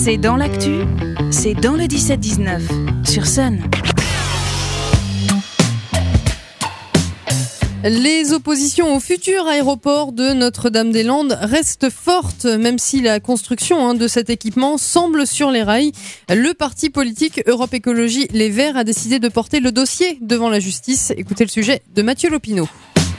C'est dans l'actu, c'est dans le 17-19, sur Sun. Les oppositions au futur aéroport de Notre-Dame-des-Landes restent fortes, même si la construction de cet équipement semble sur les rails. Le parti politique Europe Écologie Les Verts a décidé de porter le dossier devant la justice. Écoutez le sujet de Mathieu Lopineau.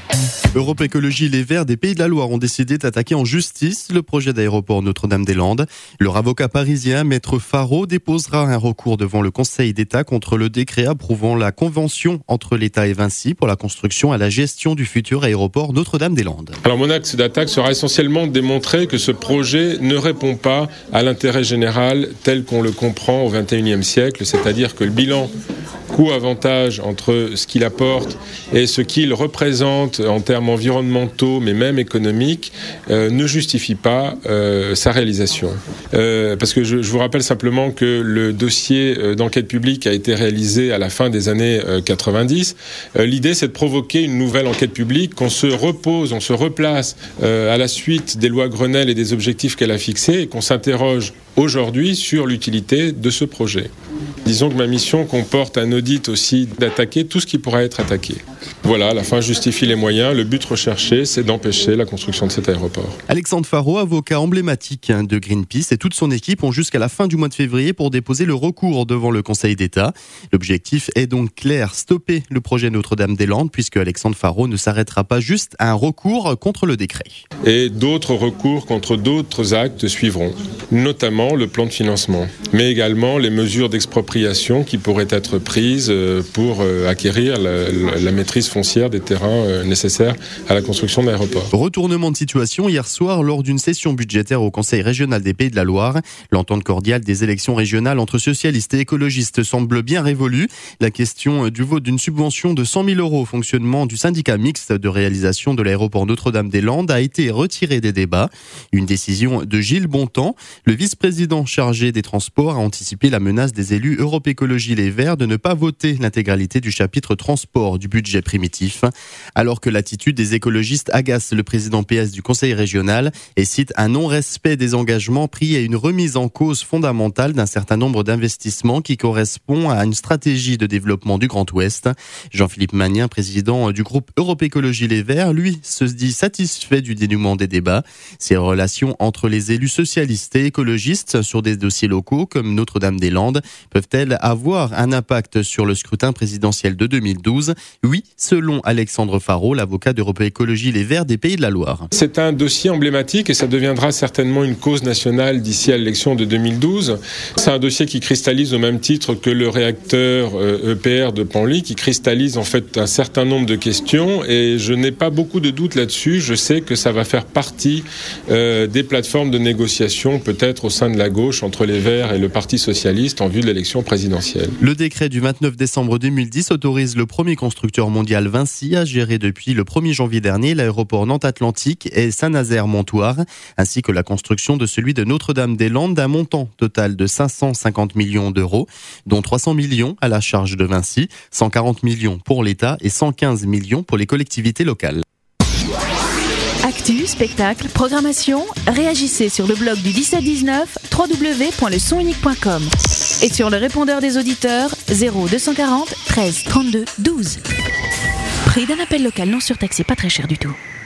Europe Écologie Les Verts des Pays de la Loire ont décidé d'attaquer en justice le projet d'aéroport Notre-Dame-des-Landes. Leur avocat parisien, Maître Faro, déposera un recours devant le Conseil d'État contre le décret approuvant la convention entre l'État et Vinci pour la construction et la gestion du futur aéroport Notre-Dame-des-Landes. Alors mon axe d'attaque sera essentiellement de démontrer que ce projet ne répond pas à l'intérêt général tel qu'on le comprend au XXIe siècle, c'est-à-dire que le bilan coût-avantage entre ce qu'il apporte et ce qu'il représente en termes environnementaux, mais même économiques, ne justifie pas sa réalisation. Parce que je vous rappelle simplement que le dossier d'enquête publique a été réalisé à la fin des années 90. L'idée, c'est de provoquer une nouvelle enquête publique, qu'on se repose, on se replace à la suite des lois Grenelle et des objectifs qu'elle a fixés et qu'on s'interroge aujourd'hui sur l'utilité de ce projet. Disons que ma mission comporte un audit aussi d'attaquer tout ce qui pourrait être attaqué. Voilà, la fin justifie les moyens. Le but recherché, c'est d'empêcher la construction de cet aéroport. Alexandre Faro, avocat emblématique de Greenpeace, et toute son équipe ont jusqu'à la fin du mois de février pour déposer le recours devant le Conseil d'État. L'objectif est donc clair, stopper le projet Notre-Dame-des-Landes, puisque Alexandre Faro ne s'arrêtera pas juste à un recours contre le décret. Et d'autres recours contre d'autres actes suivront, notamment le plan de financement, mais également les mesures d'expropriation qui pourraient être prises pour acquérir la maîtrise foncière des terrains nécessaires à la construction de l'aéroport. Retournement de situation hier soir lors d'une session budgétaire au Conseil régional des Pays de la Loire. L'entente cordiale des élections régionales entre socialistes et écologistes semble bien révolue. La question du vote d'une subvention de 100 000 € au fonctionnement du syndicat mixte de réalisation de l'aéroport Notre-Dame-des-Landes a été retirée des débats. Une décision de Gilles Bontemps, le vice-président chargé des transports, a anticipé la menace des élus Europe Écologie Les Verts de ne pas voter l'intégralité du chapitre transport du budget primitif. Alors que l'attitude des écologistes agace le président PS du Conseil régional et cite un non-respect des engagements pris et une remise en cause fondamentale d'un certain nombre d'investissements qui correspond à une stratégie de développement du Grand Ouest. Jean-Philippe Magnien, président du groupe Europe Écologie Les Verts, lui, se dit satisfait du dénouement des débats. Ces relations entre les élus socialistes et écologistes sur des dossiers locaux comme Notre-Dame-des-Landes peuvent-elles avoir un impact sur le scrutin présidentiel de 2012 ? Oui, selon Alexandre Faro, l'avocat d'Europe Écologie Les Verts des Pays de la Loire. C'est un dossier emblématique et ça deviendra certainement une cause nationale d'ici à l'élection de 2012. C'est un dossier qui cristallise au même titre que le réacteur EPR de Penly, qui cristallise en fait un certain nombre de questions et je n'ai pas beaucoup de doutes là-dessus. Je sais que ça va faire partie des plateformes de négociation, peut-être au sein de la gauche, entre les Verts et le Parti socialiste en vue de l'élection présidentielle. Le décret du 29 décembre 2010 autorise le premier constructeur mondial Vinci à gérer depuis le 1er janvier dernier l'aéroport Nantes-Atlantique et Saint-Nazaire-Montoire, ainsi que la construction de celui de Notre-Dame-des-Landes d'un montant total de 550 millions d'euros, dont 300 millions à la charge de Vinci, 140 millions pour l'État et 115 millions pour les collectivités locales. Actu, spectacle, programmation, réagissez sur le blog du 17-19 www.lesonunique.com et sur le répondeur des auditeurs 0240 13 32 12. Prix d'un appel local non surtaxé, pas très cher du tout.